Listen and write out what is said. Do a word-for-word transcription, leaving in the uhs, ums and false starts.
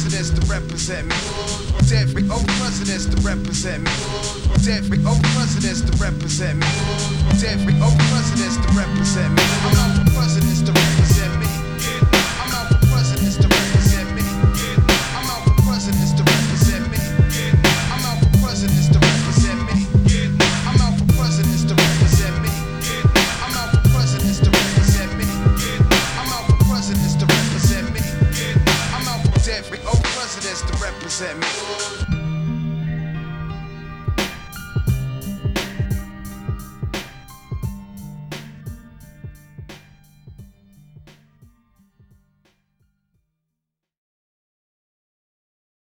presidents to represent me. Dead for over presidents to represent me. Dead for over presidents to represent me. Dead for over presidents to represent me. I'm out for presidents to represent me. I'm out for presidents to represent me. I'm out for presidents to represent me. I'm out for presidents to represent me. I'm out for presidents to represent me. I'm out for presidents to represent me. I'm out for presidents to represent me. I'm out for dead for over presidents to represent me.